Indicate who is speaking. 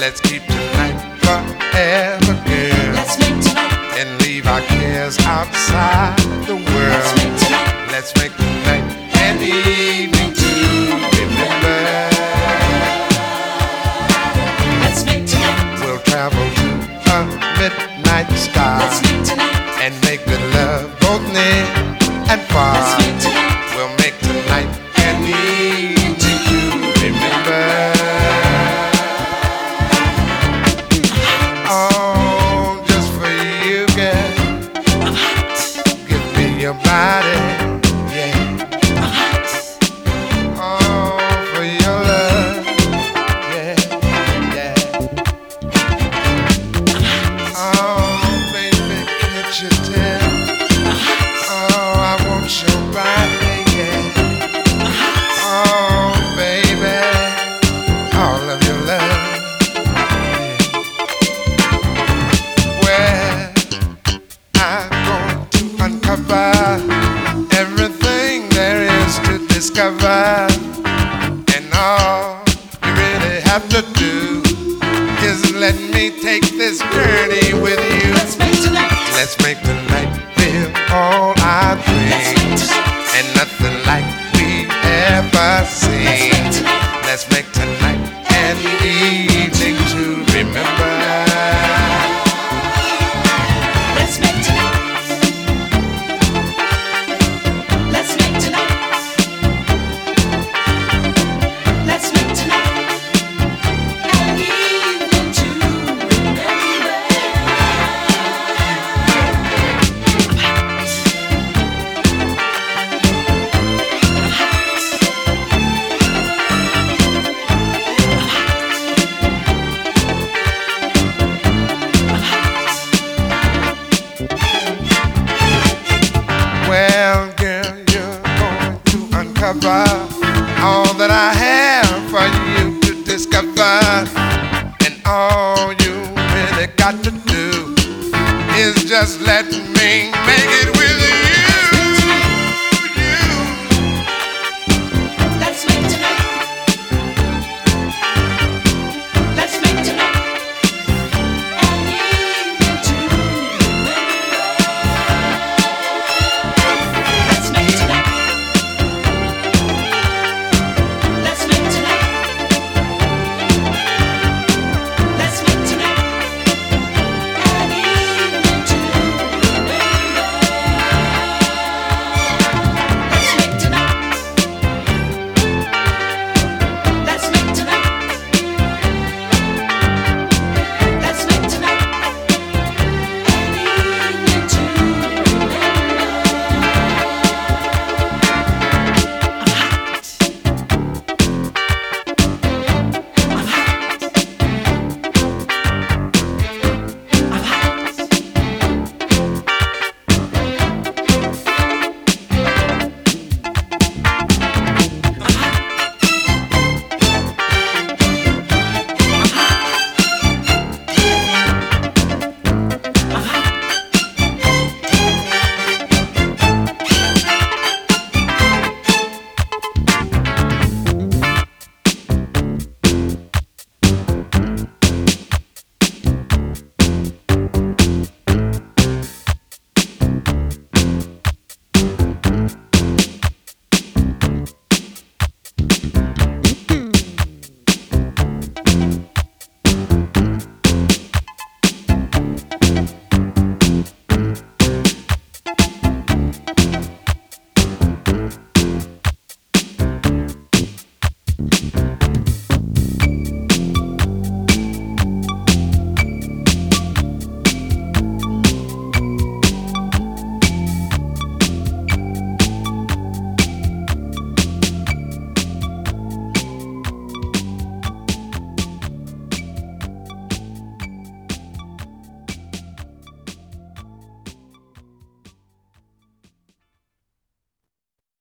Speaker 1: Let's keep tonight forever, girl.
Speaker 2: Let's make tonight.
Speaker 1: And leave our cares outside the world.
Speaker 2: Let's make tonight.
Speaker 1: Let's make tonight an evening to remember.
Speaker 2: Let's make tonight.
Speaker 1: We'll travel to a midnight star.
Speaker 2: Let's make tonight.
Speaker 1: And make good love both near and far.
Speaker 2: Let's make tonight.
Speaker 1: We'll make tonight an evening to remember. Oh, just for you, girl. Give me your body, yeah. Oh, for your love, yeah, yeah. Oh, baby, can't you tell? Oh, I want your body, yeah. Oh, baby, all of your love. Well, I'm going to uncover everything there is to discover. And all you really have to do is let me take this journey with you.
Speaker 2: Let's make tonight.
Speaker 1: Let's make tonight feel all our dreams. And nothing like we ever seen. Let's make tonight an evening to remember.
Speaker 2: Let's make tonight. Let's make tonight. Let's make tonight an evening to remember.
Speaker 1: Well, girl, you're going to uncover all that I have for you to discover. And all you really got to do is just let me